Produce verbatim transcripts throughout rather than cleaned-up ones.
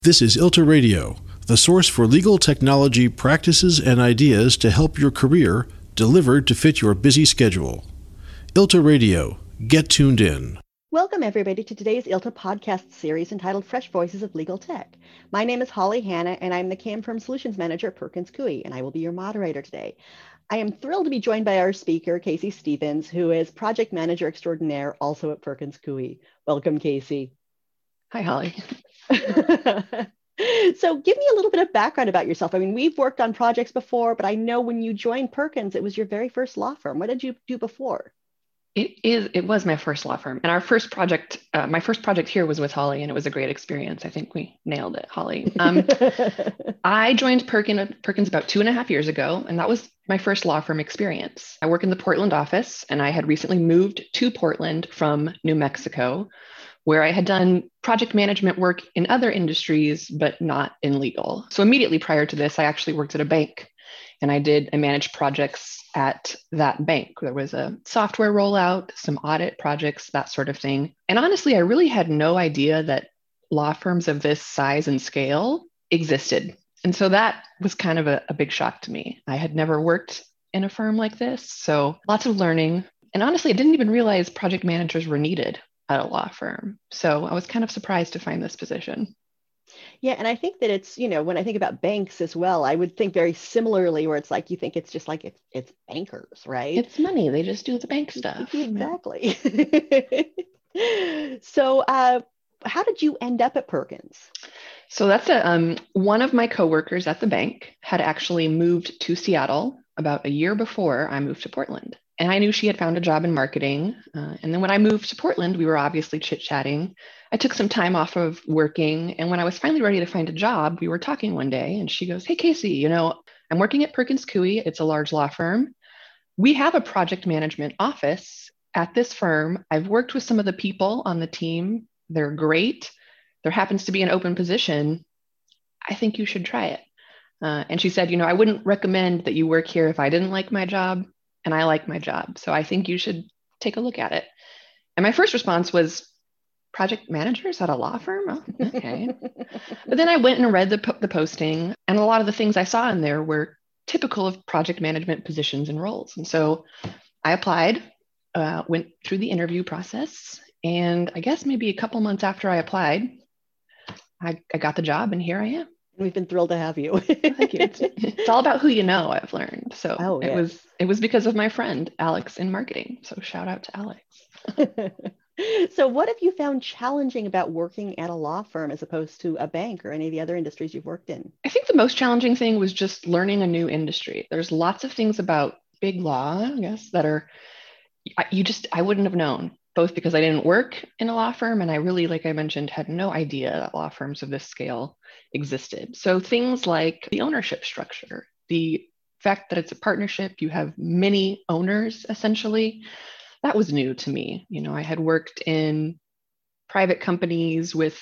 This is ILTA Radio, the source for legal technology practices and ideas to help your career, delivered to fit your busy schedule. ILTA Radio, get tuned in. Welcome, everybody, to today's ILTA podcast series entitled Fresh Voices of Legal Tech. My name is Holly Hanna, and I'm the CAM Firm Solutions Manager at Perkins Coie, and I will be your moderator today. I am thrilled to be joined by our speaker, Casey Stevens, who is Project Manager Extraordinaire, also at Perkins Coie. Welcome, Casey. Hi, Holly. So give me a little bit of background about yourself. I mean, we've worked on projects before, but I know when you joined Perkins, it was your very first law firm. What did you do before? It is. It was my first law firm, and our first project, uh, my first project here was with Holly, and it was a great experience. I think we nailed it, Holly. Um, I joined Perkins, Perkins about two and a half years ago, and that was my first law firm experience. I work in the Portland office, and I had recently moved to Portland from New Mexico, where I had done project management work in other industries, but not in legal. So immediately prior to this, I actually worked at a bank, and I did, I managed projects at that bank. There was a software rollout, some audit projects, that sort of thing. And honestly, I really had no idea that law firms of this size and scale existed. And so that was kind of a, a big shock to me. I had never worked in a firm like this, so lots of learning. And honestly, I didn't even realize project managers were needed at a law firm. So I was kind of surprised to find this position. Yeah, and I think that it's, you know, when I think about banks as well, I would think very similarly, where it's like, you think it's just like, it's, it's bankers, right? It's money. They just do the bank stuff. Exactly. So uh, how did you end up at Perkins? So that's a, um, one of my coworkers at the bank had actually moved to Seattle about a year before I moved to Portland. And I knew she had found a job in marketing. Uh, and then when I moved to Portland, we were obviously chit-chatting. I took some time off of working. And when I was finally ready to find a job, we were talking one day and she goes, "Hey, Casey, you know, I'm working at Perkins Coie. It's a large law firm. We have a project management office at this firm. I've worked with some of the people on the team. They're great. There happens to be an open position. I think you should try it." Uh, and she said, "You know, I wouldn't recommend that you work here if I didn't like my job. And I like my job. So I think you should take a look at it." And my first response was, "Project managers at a law firm? Oh, okay." But then I went and read the, po- the posting, and a lot of the things I saw in there were typical of project management positions and roles. And so I applied, uh, went through the interview process, and I guess maybe a couple months after I applied, I, I got the job, and here I am. We've been thrilled to have you. Thank you. It's, it's all about who you know, I've learned. So oh, it yes. was it was because of my friend, Alex, in marketing. So shout out to Alex. So what have you found challenging about working at a law firm as opposed to a bank or any of the other industries you've worked in? I think the most challenging thing was just learning a new industry. There's lots of things about big law, I guess, that are, you just, I wouldn't have known, both because I didn't work in a law firm and I really, like I mentioned, had no idea that law firms of this scale existed. So things like the ownership structure, the fact that it's a partnership, you have many owners essentially, that was new to me. You know, I had worked in private companies with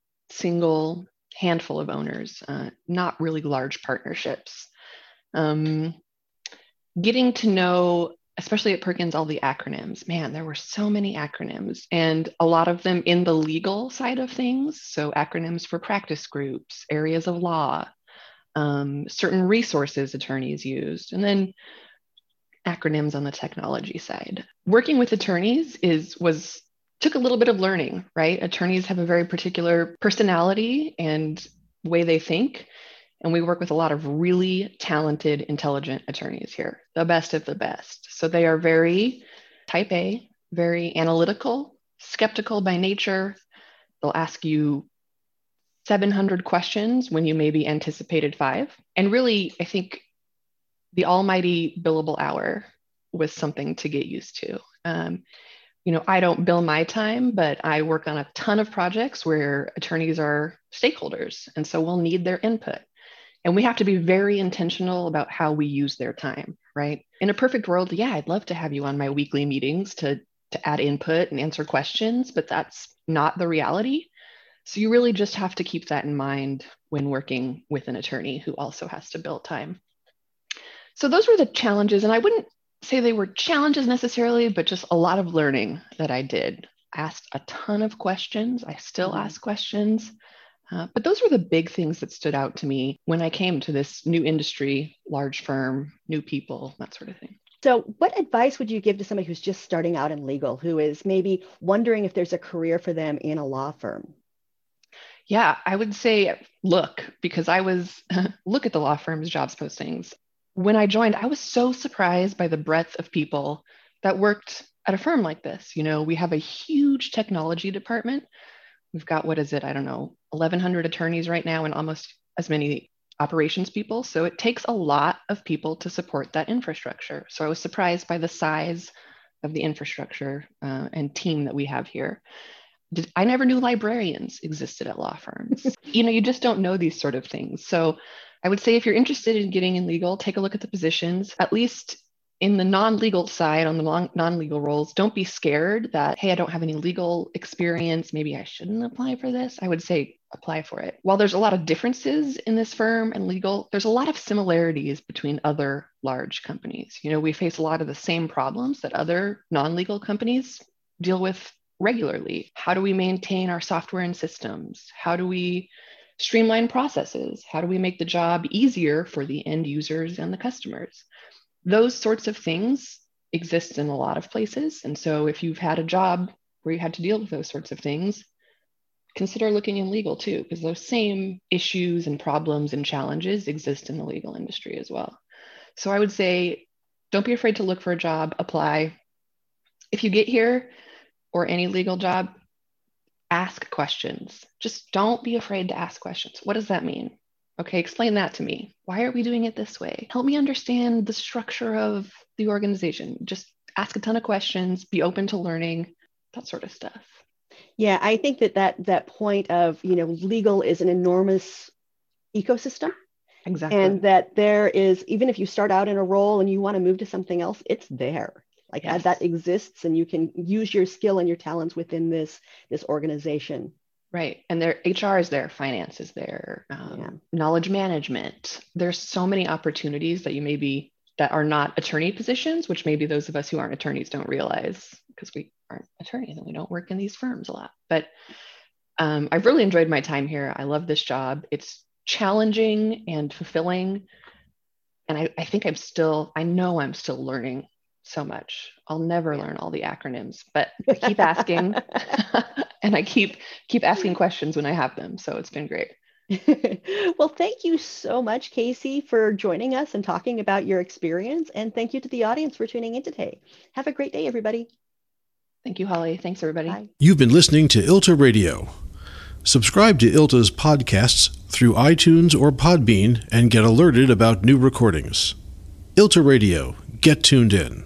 single handful of owners, uh, not really large partnerships. Um, getting to know, especially at Perkins, all the acronyms. Man, there were so many acronyms, and a lot of them in the legal side of things. So acronyms for practice groups, areas of law, um, certain resources attorneys used, and then acronyms on the technology side. Working with attorneys is was took a little bit of learning, right? Attorneys have a very particular personality and way they think. And we work with a lot of really talented, intelligent attorneys here, the best of the best. So they are very type A, very analytical, skeptical by nature. They'll ask you seven hundred questions when you maybe anticipated five. And really, I think the almighty billable hour was something to get used to. Um, you know, I don't bill my time, but I work on a ton of projects where attorneys are stakeholders. And so we'll need their input. And we have to be very intentional about how we use their time, right? In a perfect world, yeah, I'd love to have you on my weekly meetings to, to add input and answer questions, but that's not the reality. So you really just have to keep that in mind when working with an attorney who also has to bill time. So those were the challenges. And I wouldn't say they were challenges necessarily, but just a lot of learning that I did. I asked a ton of questions. I still mm-hmm. ask questions. Uh, but those were the big things that stood out to me when I came to this new industry, large firm, new people, that sort of thing. So what advice would you give to somebody who's just starting out in legal, who is maybe wondering if there's a career for them in a law firm? Yeah, I would say look, because I was, look at the law firm's jobs postings. When I joined, I was so surprised by the breadth of people that worked at a firm like this. You know, we have a huge technology department. We've got, what is it? I don't know, eleven hundred attorneys right now and almost as many operations people. So it takes a lot of people to support that infrastructure. So I was surprised by the size of the infrastructure uh, and team that we have here. Did, I never knew librarians existed at law firms. You know, you just don't know these sort of things. So I would say if you're interested in getting in legal, take a look at the positions, at least in the non-legal side, on the non-legal roles. Don't be scared that, hey, I don't have any legal experience. Maybe I shouldn't apply for this. I would say apply for it. While there's a lot of differences in this firm and legal, there's a lot of similarities between other large companies. You know, we face a lot of the same problems that other non-legal companies deal with regularly. How do we maintain our software and systems? How do we streamline processes? How do we make the job easier for the end users and the customers? Those sorts of things exist in a lot of places. And so if you've had a job where you had to deal with those sorts of things, consider looking in legal too, because those same issues and problems and challenges exist in the legal industry as well. So I would say, don't be afraid to look for a job, apply. If you get here or any legal job, ask questions. Just don't be afraid to ask questions. What does that mean? Okay, explain that to me. Why are we doing it this way? Help me understand the structure of the organization. Just ask a ton of questions, be open to learning, that sort of stuff. Yeah, I think that that, that point of, you know, legal is an enormous ecosystem. Exactly. And that there is, even if you start out in a role and you want to move to something else, it's there. Like yes. that, that exists, and you can use your skill and your talents within this, this organization. Right. And their H R is there, finance is there, um, yeah. knowledge management. There's so many opportunities that you maybe, that are not attorney positions, which maybe those of us who aren't attorneys don't realize because we aren't attorneys and we don't work in these firms a lot. But um, I've really enjoyed my time here. I love this job. It's challenging and fulfilling. And I, I think I'm still, I know I'm still learning so much. I'll never yeah. learn all the acronyms, but I keep asking and I keep keep asking questions when I have them. So it's been great. Well, thank you so much, Casey, for joining us and talking about your experience. And thank you to the audience for tuning in today. Have a great day, everybody. Thank you, Holly. Thanks, everybody. Bye. You've been listening to I L T A Radio. Subscribe to I L T A's podcasts through iTunes or Podbean and get alerted about new recordings. I L T A Radio. Get tuned in.